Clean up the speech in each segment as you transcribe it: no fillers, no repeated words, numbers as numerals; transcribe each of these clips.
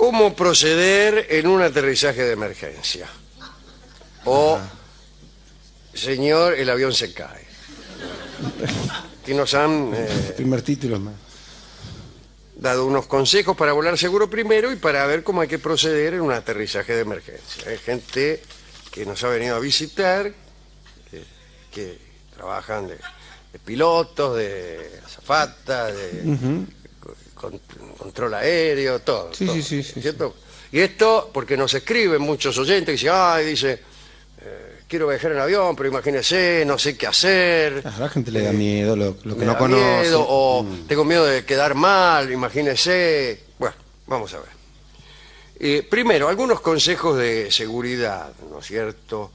¿Cómo proceder en un aterrizaje de emergencia? O, señor, el avión se cae. Aquí nos han Primer título más. dado unos consejos para volar seguro primero y para ver cómo hay que proceder en un aterrizaje de emergencia. Hay gente que nos ha venido a visitar, que trabajan de pilotos, de azafatas, de control aéreo, todo. Sí, todo, sí, sí, sí, ¿cierto? Y esto porque nos escriben muchos oyentes que dicen, quiero viajar en avión, pero imagínese, no sé qué hacer. A la gente le da miedo lo que Me no da conoce. miedo, o tengo miedo de quedar mal, imagínese. Bueno, vamos a ver. Primero, algunos consejos de seguridad, ¿no es cierto?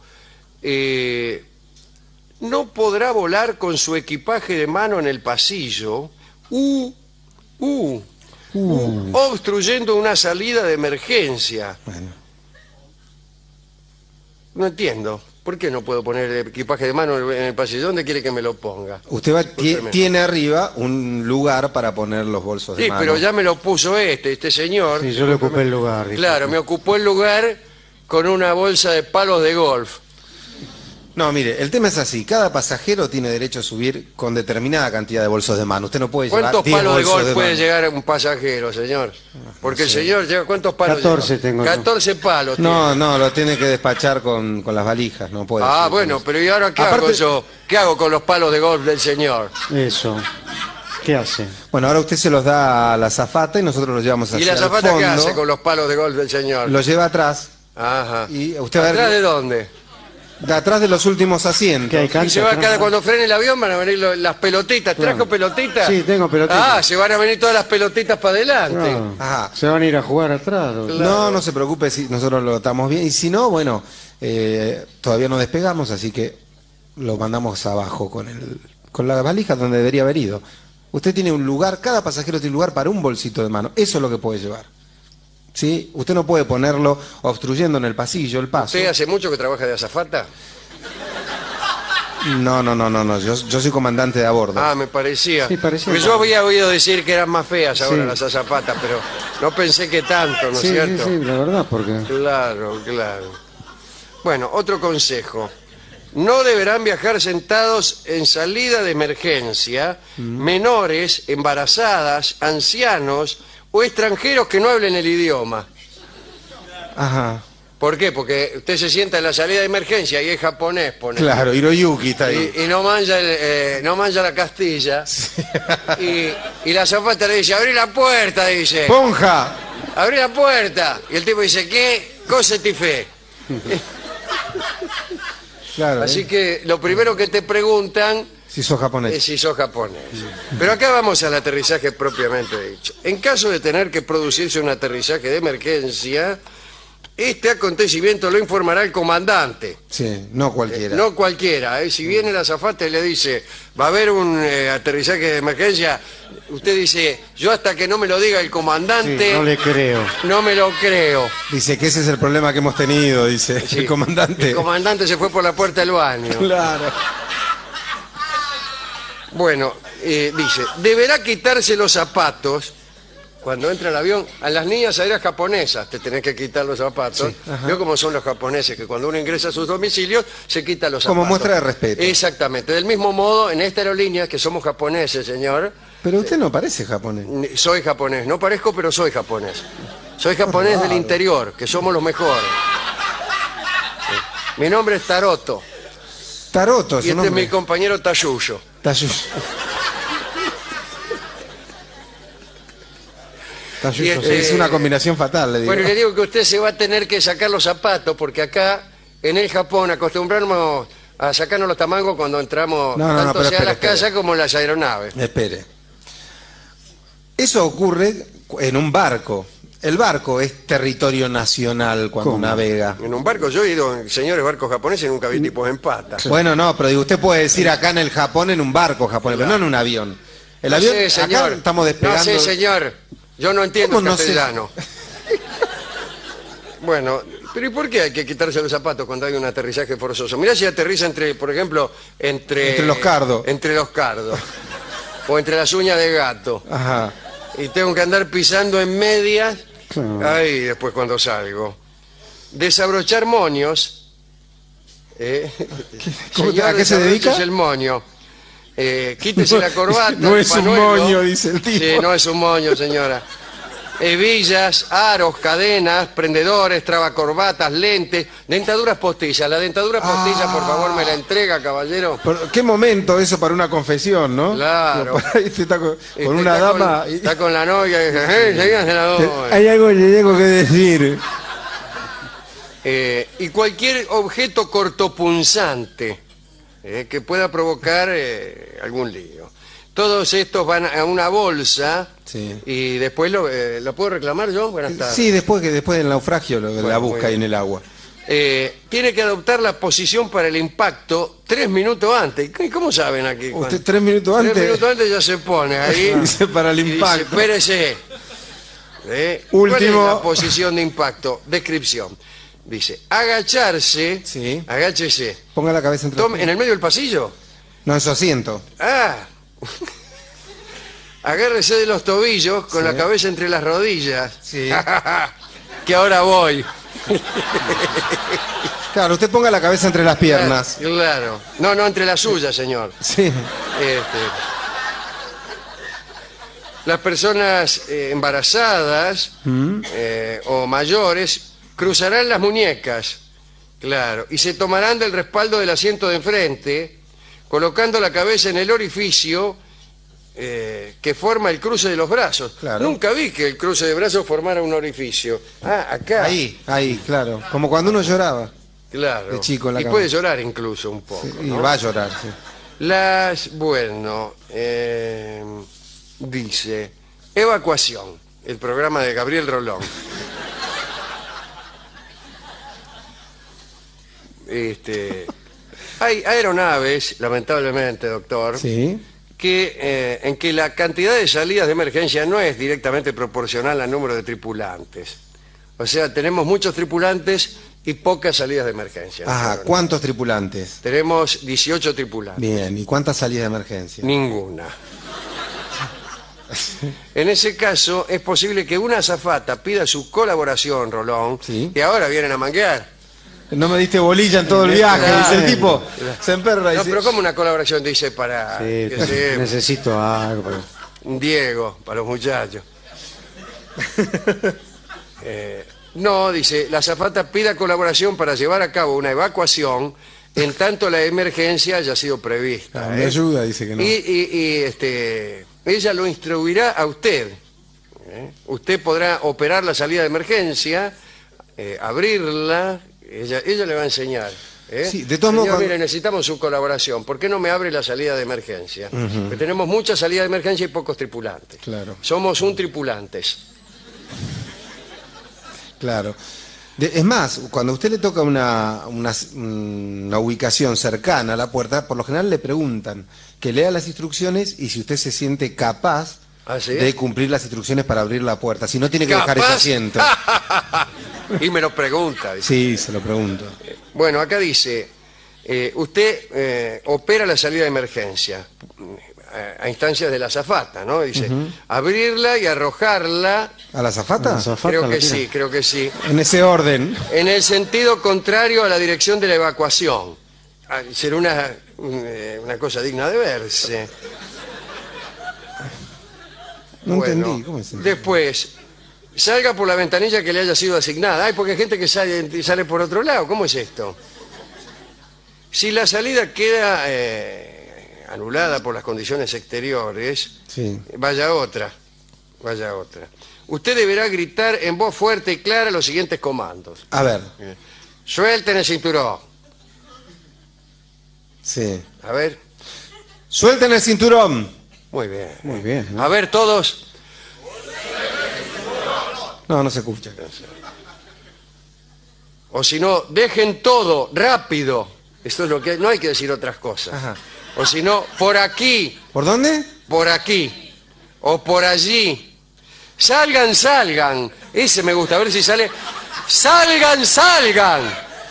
No podrá volar con su equipaje de mano en el pasillo obstruyendo una salida de emergencia. Bueno, No entiendo. ¿Por qué no puedo poner el equipaje de mano en el pasillo? ¿Dónde quiere que me lo ponga? usted Discúlpeme. tiene arriba un lugar para poner los bolsos de Sí, mano. pero ya me lo puso este señor. Sí, yo le ocupé el lugar. Claro, me ocupó el lugar con una bolsa de palos de golf. No, mire, el tema es así. Cada pasajero tiene derecho a subir con determinada cantidad de bolsos de mano. Usted no puede llevar ¿Cuántos 10 palos de bolsos golf puede mano. llegar un pasajero, señor? Porque el señor lleva, ¿cuántos palos 14 lleva? tengo yo. 14 palos tiene. No, lo tiene que despachar con las valijas. No puede Ah, subir con bueno, eso. pero ¿y ahora qué hago Aparte- yo? ¿Qué hago con los palos de golf del señor? Eso. ¿Qué hace? Bueno, ahora usted se los da a la azafata y nosotros los llevamos ¿Y hacia la el azafata qué fondo. hace con los palos de golf del señor? Los lleva atrás. Ajá. Y usted va a ver- ¿Atrás de dónde? De atrás de los últimos asientos. ¿Qué hay Y cancha se va atrás? cada cuando frene el avión van a venir las pelotitas. ¿Trajo pelotitas? Sí, tengo pelotitas. Ah, se van a venir todas las pelotitas para adelante. Claro. Ajá. Se van a ir a jugar atrás. No se preocupe, si nosotros lo estamos bien. Y si no, bueno, todavía no despegamos, así que lo mandamos abajo con la valija donde debería haber ido. Usted tiene un lugar, cada pasajero tiene un lugar para un bolsito de mano. Eso es lo que puede llevar. ¿Sí? Usted no puede ponerlo obstruyendo en el pasillo, el paso. ¿Usted hace mucho que trabaja de azafata? No. Yo soy comandante de a bordo. Ah, me parecía. Sí, parecía. Porque yo había oído decir que eran más feas ahora Sí. las azafatas, pero no pensé que tanto, ¿no es Sí, sí, cierto? sí, la verdad, porque... Claro. Bueno, otro consejo. No deberán viajar sentados en salida de emergencia menores, embarazadas, ancianos o extranjeros que no hablen el idioma. Ajá. ¿Por qué? Porque usted se sienta en la salida de emergencia y es japonés, pone. Claro, Hiroyuki está ahí. Y no mancha la castilla. Y la azafata le dice, abrí la puerta, dice. ¡Ponja! Abrí la puerta. Y el tipo dice, ¿qué? Cosa ti fe. Claro. Así que lo primero que te preguntan Si sos japonés. es si sos japonés. Pero acá vamos al aterrizaje propiamente dicho. En caso de tener que producirse un aterrizaje de emergencia, este acontecimiento lo informará el comandante. Sí, no cualquiera. No cualquiera. Si viene la azafata y le dice, va a haber un aterrizaje de emergencia, usted dice, yo hasta que no me lo diga el Sí, comandante, no le creo. no me lo creo. Dice que ese es el problema que hemos tenido, dice Sí. el comandante. El comandante se fue por la puerta del baño. Claro. Bueno, dice, deberá quitarse los zapatos cuando entra al avión. A las niñas aéreas japonesas te tenés que quitar los zapatos. Sí, ajá. Veo cómo son los japoneses, que cuando uno ingresa a sus domicilios se quita los zapatos. Como muestra de respeto. Exactamente. Del mismo modo, en esta aerolínea, que somos japoneses, señor, Pero usted no parece japonés. soy japonés. No parezco, pero soy japonés. Soy japonés del interior, que somos los mejores. Sí. Mi nombre es Taroto. Taroto, Y su este es nombre. mi compañero Tayuyo. Tayu- Y este- Es una combinación fatal, le digo. Bueno, y le digo que usted se va a tener que sacar los zapatos, porque acá, en el Japón, acostumbramos a sacarnos los tamangos cuando entramos, No, tanto pero sea a las espere. casas como en las aeronaves. Espere. Eso ocurre en un barco. El barco es territorio nacional cuando ¿Cómo? navega. En un barco, yo he ido en señores barcos japoneses y nunca vi tipos en pata. Bueno, no, pero digo, usted puede decir acá en el Japón en un barco japonés, pero no en un avión. El No avión, sé, señor. acá estamos despegando. No sé, señor. Yo no entiendo ¿Cómo no sé? castellano. Bueno, pero ¿y por qué hay que quitarse los zapatos cuando hay un aterrizaje forzoso? Mirá si aterriza entre, por ejemplo, Entre los cardos. Entre los cardos. O entre las uñas de gato. Ajá. Y tengo que andar pisando en medias Claro. Ahí después cuando salgo. Desabrochar moños. Señor, ¿A qué se dedica? desabróchese el moño. Quítese la corbata. No el es un panuelo. moño, dice el tipo. Sí, no es un moño, señora. Hebillas, aros, cadenas, prendedores, trabacorbatas, lentes, dentaduras postizas. La dentadura postiza, por favor, me la entrega, caballero. Pero, ¿qué momento eso para una confesión, no? Claro. Por ahí está con una Está dama. está con la novia y dice, enseguida se la doy". Hay algo que le tengo que decir. Y cualquier objeto cortopunzante que pueda provocar algún lío. Todos estos van a una bolsa. Sí. Y después lo puedo reclamar yo. Buenas tardes. Sí, después del naufragio la Bueno, busca muy ahí en bien. el agua. Tiene que adoptar la posición para el impacto 3 minutos antes. ¿Y cómo saben aquí? Usted 3 minutos 3 antes. minutos antes ya se pone ahí. Dice para el y dice, impacto. espérese. ¿Cuál Último. es la posición de impacto? Descripción. Dice, agacharse. Sí. Agáchese. Ponga la cabeza entre Tome, ¿en el medio del pasillo? No, en su asiento. Ah. Agárrese de los tobillos con Sí. la cabeza entre las rodillas. Sí. Que ahora voy. Claro, usted ponga la cabeza entre las piernas. Claro. No, entre las suyas, señor. Sí. Las personas embarazadas o mayores cruzarán las muñecas, claro, y se tomarán del respaldo del asiento de enfrente, colocando la cabeza en el orificio que forma el cruce de los brazos. Claro. Nunca vi que el cruce de brazos formara un orificio. Ah, acá. Ahí, claro. Como cuando uno lloraba. Claro. de chico en la y cama. puede llorar incluso un poco. Sí, y ¿no? va a llorar, sí. Dice, evacuación, el programa de Gabriel Rolón. Hay aeronaves, lamentablemente, doctor, Sí. en que la cantidad de salidas de emergencia no es directamente proporcional al número de tripulantes. O sea, tenemos muchos tripulantes y pocas salidas de emergencia. Ajá, ¿no? ¿cuántos tripulantes? Tenemos 18 tripulantes. Bien, ¿y cuántas salidas de emergencia? Ninguna. En ese caso, es posible que una azafata pida su colaboración, Rolón, Sí. y ahora vienen a manguear. No me diste bolilla en todo el viaje, Claro. dice el tipo. Se emperra y No, dice, pero como una colaboración dice para Sí, qué sé, necesito algo. un Diego, para los muchachos. No, dice, la azafata pida colaboración para llevar a cabo una evacuación en tanto la emergencia haya sido prevista. "Ah, me ayuda", dice que no. Ella lo instruirá a usted. Usted podrá operar la salida de emergencia, abrirla, ella le va a enseñar. Sí, de todos modos, Señor, cuando- mire, necesitamos su colaboración. ¿Por qué no me abre la salida de emergencia? Porque tenemos mucha salida de emergencia y pocos tripulantes. Claro. Somos un tripulantes. Claro. Es más, cuando a usted le toca una ubicación cercana a la puerta, por lo general le preguntan que lea las instrucciones y si usted se siente capaz ¿Ah, sí? de cumplir las instrucciones para abrir la puerta. Si no, tiene que dejar ese ¿Capaz? asiento. Y me lo pregunta. Dice. Sí, se lo pregunto. Bueno, acá dice, usted opera la salida de emergencia a instancias de la azafata, ¿no? Dice, abrirla y arrojarla. ¿A la azafata? ¿A la azafata? Creo la que tira. sí, creo que sí. En ese orden. En el sentido contrario a la dirección de la evacuación. Será una cosa digna de verse. No Bueno, entendí. ¿Cómo es? después, salga por la ventanilla que le haya sido asignada. Ay, porque hay gente que sale por otro lado. ¿Cómo es esto? Si la salida queda anulada por las condiciones exteriores, Sí. vaya otra. Usted deberá gritar en voz fuerte y clara los siguientes comandos. A ver. Suelten el cinturón. Sí. A ver. Suelten el cinturón. Muy bien. Muy bien. ¿no? A ver todos. No, no se escucha. O si no, dejen todo, rápido. Esto es lo que no hay que decir otras cosas. Ajá. O si no, por aquí, ¿Por dónde? por aquí. O por allí. Salgan. Ese me gusta, a ver si sale. Salgan.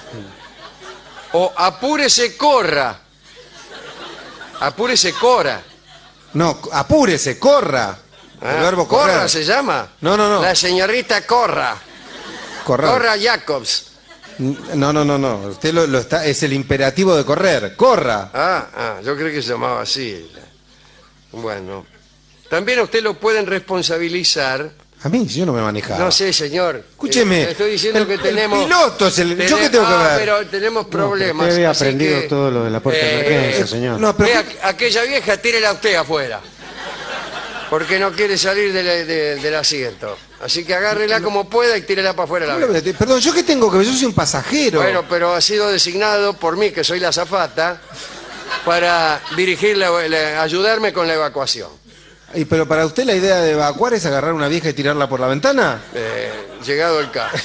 O apúrese, corra. Apúrese, corra. No, apúrese, corra. Ah, El verbo correr. Corra se llama. No. La señorita Corra. Correr. Corra Jacobs. No. Usted lo está, es el imperativo de correr. Corra. Yo creo que se llamaba así. Bueno. También a usted lo pueden responsabilizar. A mí, yo no me manejaba. No sé, señor. Escúcheme. Estoy diciendo que tenemos... El piloto es el... ¿Yo qué tengo que ver? pero tenemos problemas. Usted había así aprendido que, todo lo de la puerta de emergencia, señor. No, pero... vea, aquella vieja, tírela usted afuera. Porque no quiere salir del asiento. Así que agárrela como pueda y tírela para afuera la vieja. Perdón, ¿yo qué tengo que ver? Yo soy un pasajero. Bueno, pero ha sido designado por mí, que soy la azafata, para ayudarme con la evacuación. Pero para usted la idea de evacuar es agarrar una vieja y tirarla por la ventana. Llegado el caso.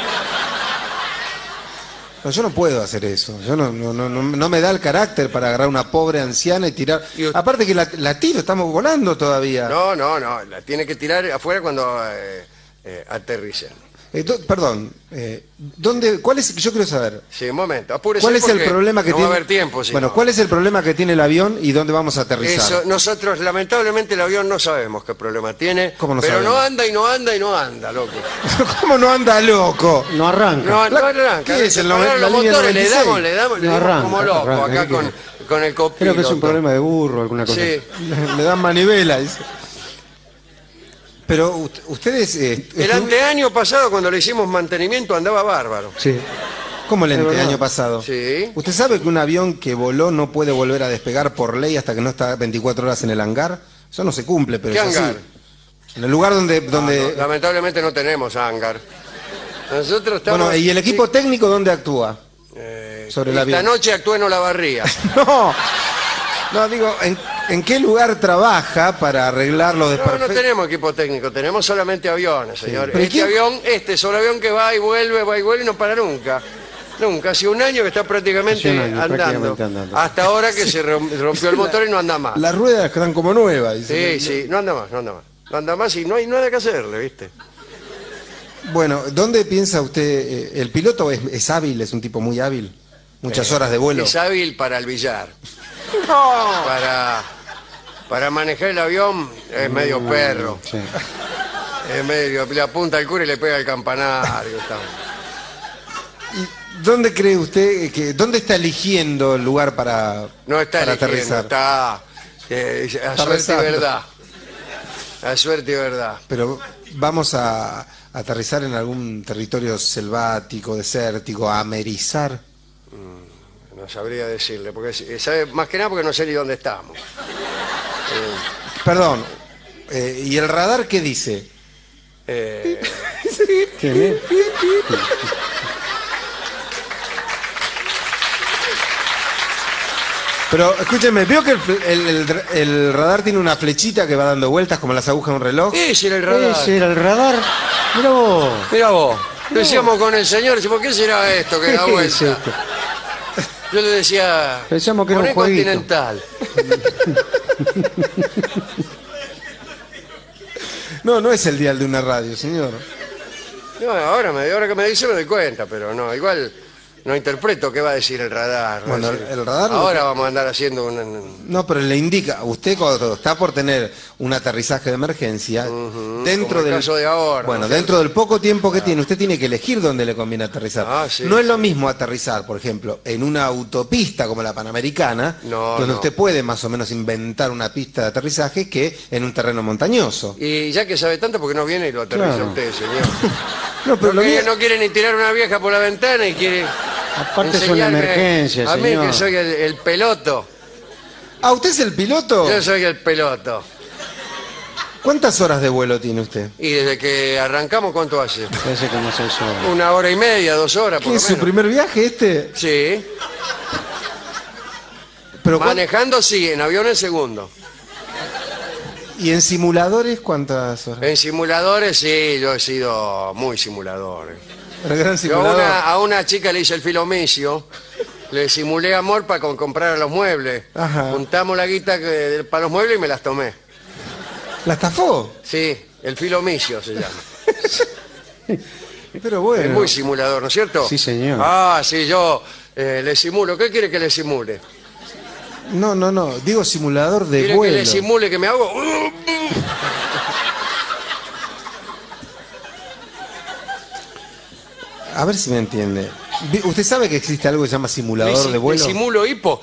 No, yo no puedo hacer eso. Yo no me da el carácter para agarrar una pobre anciana y tirar. Y usted- Aparte que la tiro, estamos volando todavía. No, la tiene que tirar afuera cuando aterricen. Perdón, ¿cuál es? Yo quiero saber. Sí, un momento, apúrese ¿Cuál es el porque problema que no tiene? va a haber tiempo, si bueno, no. ¿cuál es el problema que tiene el avión y dónde vamos a aterrizar? Eso, nosotros, lamentablemente, el avión no sabemos qué problema tiene. ¿Cómo no pero sabemos? no anda y no anda y no anda, loco. ¿Cómo no anda loco? No arranca. No arranca. ¿Qué es, el Pararon la los línea motores, 96? le damos No arranca, como no loco arranca, acá ¿qué con el copiloto. Creo que es un problema de burro, alguna cosa. Sí. Le dan manivela. Dice. Pero ustedes... El anteaño pasado, cuando le hicimos mantenimiento, andaba bárbaro. Sí. ¿Cómo el Es verdad. año pasado? Sí. ¿Usted sabe que un avión que voló no puede volver a despegar por ley hasta que no está 24 horas en el hangar? Eso no se cumple, pero ¿Qué es así. hangar? En el lugar donde... No, lamentablemente no tenemos hangar. Nosotros estamos... Bueno, ¿y el equipo técnico dónde actúa? sobre el esta avión. noche actué en Olavarría. No, digo, ¿en qué lugar trabaja para arreglar los No desperfectos? tenemos equipo técnico, tenemos solamente aviones, señor. ¿Pero Este es un avión que va y vuelve y no para nunca. Nunca, hace un año que está prácticamente, Hace un año, andando. prácticamente andando. Hasta ahora que se rompió el motor y no anda más. Las ruedas quedan como nuevas. dice. Sí, no anda más. No anda más y no hay nada que hacerle, ¿viste? Bueno, ¿dónde piensa usted? ¿El piloto es hábil? ¿Es un tipo muy hábil? Muchas horas de vuelo. Es hábil para el billar. Para manejar el avión es medio perro. Sí. Es medio, le apunta al cura y le pega el campanario. ¿Dónde cree usted dónde está eligiendo el lugar para No está para eligiendo, aterrizar? está a suerte y rezando. verdad. A suerte y verdad. Pero vamos a aterrizar en algún territorio selvático, desértico, a amerizar. No sabría decirle, porque sabe más que nada porque no sé ni dónde estamos. Perdón, ¿y el radar qué dice? Eh, Qué bien. Pero escúcheme, ¿vio que el radar tiene una flechita que va dando vueltas como las agujas de un reloj? ese era el radar. Ese era el radar. Mirá vos. Mira vos. Decíamos con el señor, decimos, ¿qué será esto que da ¿Qué es vuelta? esto? Yo le decía, Pensamos que era un poné jueguito. Continental. No es el dial de una radio, señor. No, ahora que me dice me doy cuenta, pero no, igual no interpreto qué va a decir el radar. Bueno, Va a decir, el radar lo ahora que- vamos a andar haciendo un... No, pero le indica, usted cuando está por tener un aterrizaje de emergencia, dentro como el del caso de ahora, bueno, ¿no? dentro del poco tiempo que tiene, usted tiene que elegir dónde le conviene aterrizar. Ah, sí, no es lo sí. mismo aterrizar, por ejemplo, en una autopista como la Panamericana, No, donde no. usted puede más o menos inventar una pista de aterrizaje, que en un terreno montañoso. Y ya que sabe tanto, ¿por qué no viene y lo aterriza Claro. usted, señor? No, pero No, lo mío- no quiere ni tirar una vieja por la ventana y quiere... Aparte es una enseñarme emergencia, a mí señor. que soy el peloto. ¿Ah, usted es el piloto? Yo soy el peloto. ¿Cuántas horas de vuelo tiene usted? Y desde que arrancamos, ¿cuánto hace? Parece como 6 horas. 1 hora y media, 2 horas, por ¿Qué lo es su menos. primer viaje este? Sí. Pero Manejando sí, en avión el segundo. ¿Y en simuladores cuántas horas? En simuladores sí, yo he sido muy simulador. El gran Yo simulador. a una chica le hice el filomicio, le simulé amor para comprar los muebles. Ajá. Juntamos la guita para los muebles y me las tomé. ¿La estafó? Sí, el filomicio se llama. Pero bueno. Es muy simulador, ¿no es cierto? Sí, señor. Ah, sí, yo le simulo. ¿Qué quiere que le simule? No. Digo simulador de ¿Quiere vuelo. que le simule que me hago? A ver si me entiende. ¿Usted sabe que existe algo que se llama simulador de vuelo? ¿Simulo hipo?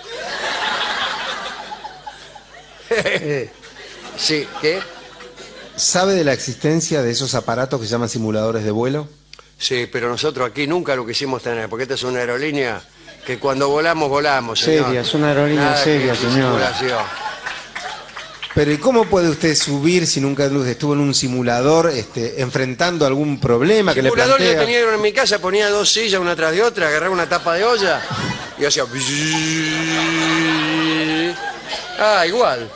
Sí, ¿qué? ¿Sabe de la existencia de esos aparatos que se llaman simuladores de vuelo? Sí, pero nosotros aquí nunca lo quisimos tener, porque esta es una aerolínea que cuando volamos, volamos, señor. Seria, es una aerolínea Nada seria, que señor. simulación. Pero ¿y cómo puede usted subir si nunca estuvo en un simulador enfrentando algún problema que le Simulador yo plantea? tenía uno en mi casa, ponía dos sillas una tras de otra, agarraba una tapa de olla y hacía... Ah, igual.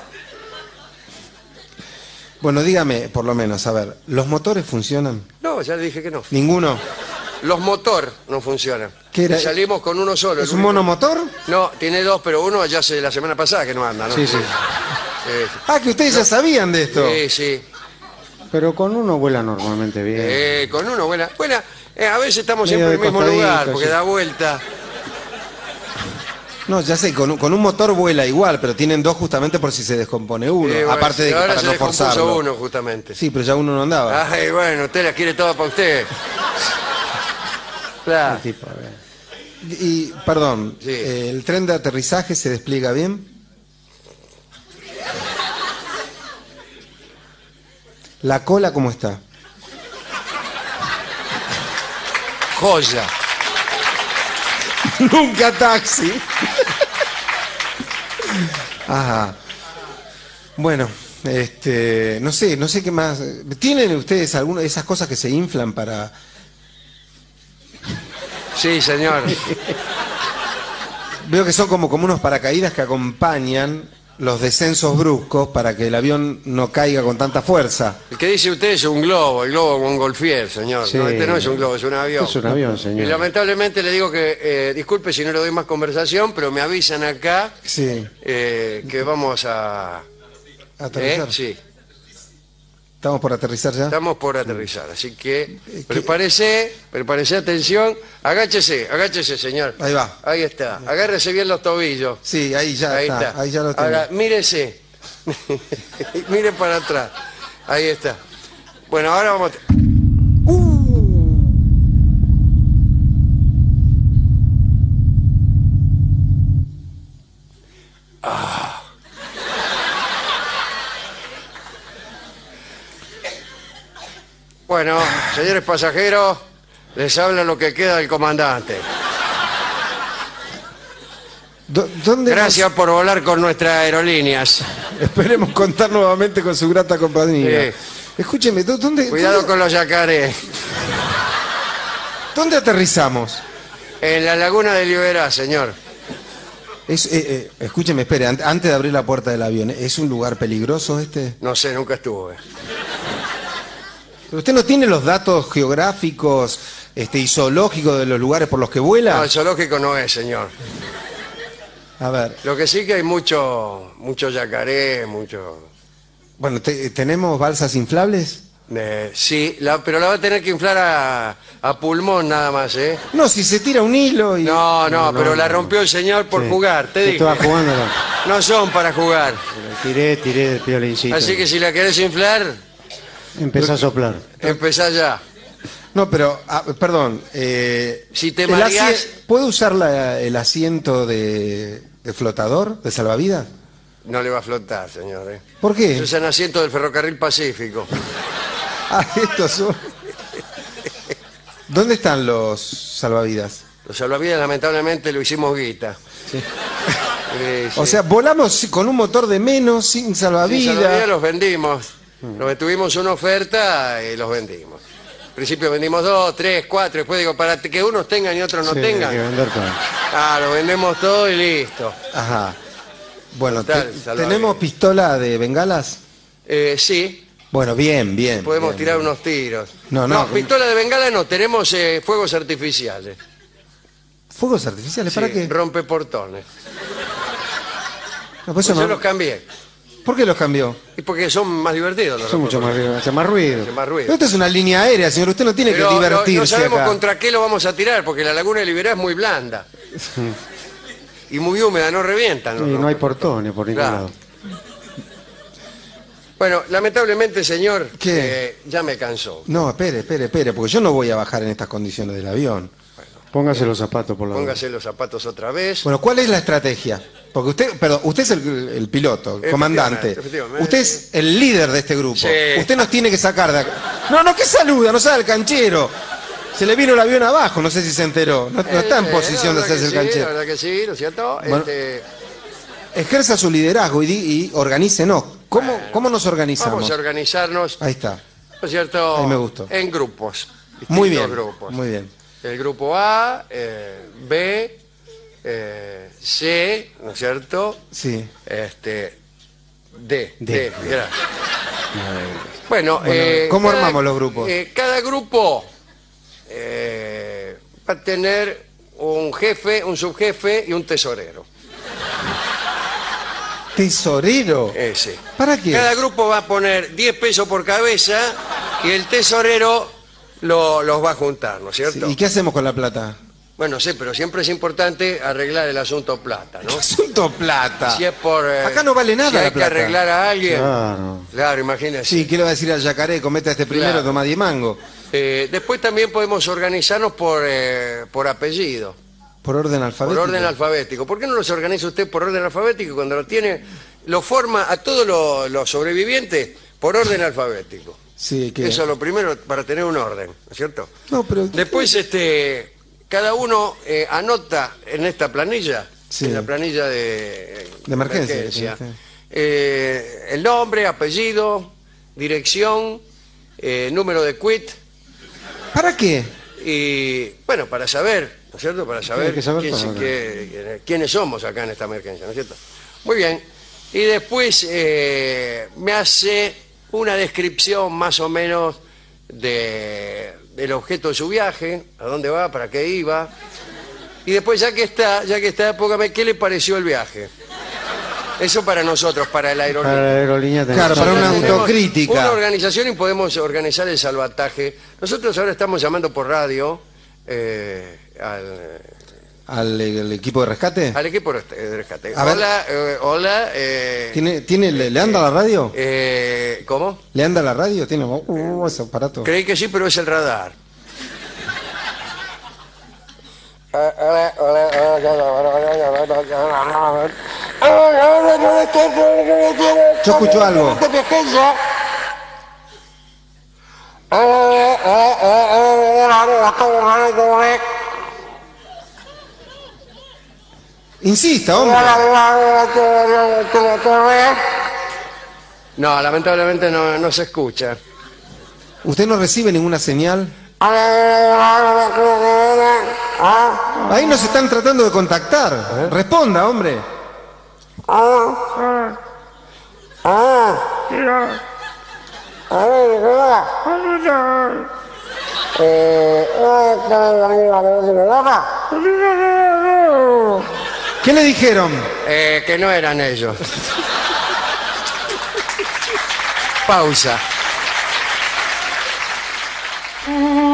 Bueno, dígame, por lo menos, a ver, ¿los motores funcionan? No, ya le dije que no. ¿Ninguno? Los motor no funcionan. ¿Qué era? Y salimos con uno solo. ¿Es el un único- monomotor? No, tiene dos, pero uno ya hace la semana pasada que no anda, ¿no? Sí, sí. Ah, que ustedes ya sabían de esto. Sí, sí. Pero con uno vuela normalmente bien. Con uno, buena. A veces estamos Medio siempre en el de mismo costadito, lugar, porque sí. da vuelta. No, ya sé, con un motor vuela igual, pero tienen dos justamente por si se descompone uno. Bueno, aparte de que ahora para se no descompuso forzarlo. uno, justamente. Sí, pero ya uno no andaba. Ay, bueno, usted la quiere toda para usted. Claro. El tipo, a ver. Y, perdón, Sí. ¿el tren de aterrizaje se despliega bien? ¿La cola cómo está? Joya. Nunca taxi. Ajá. Bueno, no sé qué más. ¿Tienen ustedes alguna de esas cosas que se inflan para... Sí, señor. Veo que son como unos paracaídas que acompañan los descensos bruscos para que el avión no caiga con tanta fuerza. El que dice usted es un globo, el globo Montgolfier, señor. Sí. No, este no es un globo, es un avión. Es un avión, Y señor. lamentablemente le digo que, disculpe si no le doy más conversación, pero me avisan acá Sí. que vamos a... Aterrizar. Sí, Estamos por aterrizar ya. estamos por aterrizar, así que prepárese, atención, agáchese, señor. Ahí va. Ahí está, agárrese bien los tobillos. Sí, ahí ya Ahí está. está. Ahí ya lo tengo. Ahora, mírese. Mire para atrás. Ahí está. Bueno, ahora vamos... Bueno, señores pasajeros, les habla lo que queda del comandante. ¿Dónde Gracias por volar con nuestras aerolíneas. Esperemos contar nuevamente con su grata compañía. Sí. Escúcheme, Cuidado con los yacarés. ¿dónde aterrizamos? En la laguna de Liberá, señor. Escúcheme, espere, antes de abrir la puerta del avión, ¿es un lugar peligroso este? No sé, nunca estuve. Pero usted no tiene los datos geográficos y zoológicos de los lugares por los que No, vuela. el zoológico no es, señor. A ver, Lo que sí que hay mucho yacaré, mucho... bueno, ¿tenemos balsas inflables? Sí, pero la va a tener que inflar a pulmón nada más, ¿eh? No, si se tira un hilo y... No, pero no, la no. rompió el señor por Sí. jugar, te dije. Estaba jugándolo. No son para jugar. Tiré del piolincito. Así que si la querés inflar, Empezó a soplar. empezá ya. No, pero, perdón. Si te el mareás- ¿Puedo usar el asiento de flotador, de salvavidas? No le va a flotar, señor, ¿eh? ¿Por qué? Eso es en asiento del ferrocarril Pacífico. Ah, estos son... ¿Dónde están los salvavidas? Los salvavidas lamentablemente lo hicimos guita. Sí. Sí. O sea, volamos con un motor de menos, sin Sin salvavidas. salvavidas los vendimos. Tuvimos una oferta y los vendimos. Al principio vendimos 2, 3, 4, después digo, para que unos tengan y otros no Sí, tengan. hay que vender todo. Lo vendemos todo y listo. Ajá. Bueno, Total, salvavidas. ¿tenemos pistola de bengalas? Sí, Bueno, bien. podemos bien, tirar bien. unos tiros. No, pistola de bengala no, tenemos fuegos artificiales. ¿Fuegos artificiales? ¿Para Sí, qué? rompe portones. No, pues Yo eso no- los cambié. ¿Por qué los cambió? Y porque son más divertidos los Son mucho más ruido. Hace más ruido. hace más ruido. Pero esto es una línea aérea, señor. Usted no tiene Pero que no divertirse sabemos acá. contra qué lo vamos a tirar, porque la laguna de Liberá es muy blanda. Y muy húmeda, no revientan. Y no hay portones por ningún Claro. lado. Bueno, lamentablemente, señor, ¿Qué? ya me cansó. No, espere, porque yo no voy a bajar en estas condiciones del avión. Póngase los zapatos por la Póngase los zapatos otra vez. Bueno, ¿cuál es la estrategia? Porque usted es el piloto, el comandante. Efectivamente. Usted es el líder de este grupo. Sí. Usted nos tiene que sacar de acá. No, que saluda, no sabe el canchero. Se le vino el avión abajo, no sé si se enteró. No está en posición de hacerse el La canchero. verdad que sí, ¿no es cierto? Bueno, ejerza su liderazgo y organícenos. ¿Cómo nos organizamos? Vamos a organizarnos, Ahí está. ¿no es cierto? Ahí me gustó. En grupos. Muy distintos bien. grupos. Muy bien. El grupo A, B, C, ¿no es cierto? Sí. D. Gracias. Bueno, ¿cómo armamos los grupos? Cada grupo va a tener un jefe, un subjefe y un tesorero. ¿Tesorero? Sí. ¿Para qué? Cada grupo va a poner 10 pesos por cabeza y el tesorero los va a juntar, ¿no es cierto? Sí, ¿y qué hacemos con la plata? Bueno, sí, pero siempre es importante arreglar el asunto plata, ¿no? Asunto plata. Si es por... Acá no vale nada si hay la que plata. arreglar a alguien. Claro. Claro, imagínese. Sí, ¿qué le va a decir al yacaré? Cometa este primero, Claro. toma 10 mangos. Después también podemos organizarnos por apellido, Por orden alfabético. por orden alfabético. ¿Por qué no los organiza usted por orden alfabético cuando lo tiene, lo forma a todos los sobrevivientes por orden alfabético? Sí, que... Eso es lo primero para tener un orden, ¿no es cierto? No, pero... Después, cada uno anota en esta planilla, Sí. en la planilla de emergencia. Sí. el nombre, apellido, dirección, número de quit ¿Para qué? y, bueno, para saber, ¿no es cierto? Para saber Hay que saber todo, quiénes somos acá en esta emergencia, ¿no es cierto? Muy bien. Y después me hace una descripción más o menos del objeto de su viaje, a dónde va, para qué iba. Y después, ya que está, póngame qué le pareció el viaje. Eso para nosotros, para la aerolínea. Para la aerolínea tenemos- Claro, para una Nosotros tenemos autocrítica. una organización y podemos organizar el salvataje. Nosotros ahora estamos llamando por radio ¿Al equipo de rescate? al equipo de rescate. A ver. Hola. ¿Le anda la radio? ¿Cómo? ¿Le anda la radio? ¿Tiene ese aparato? Creí que sí, pero es el radar. Yo escucho algo. Insista, hombre. No, lamentablemente no se escucha. ¿Usted no recibe ninguna señal? Ahí nos están tratando de contactar. Responda, hombre. ¿Qué le dijeron? Que no eran ellos. Pausa.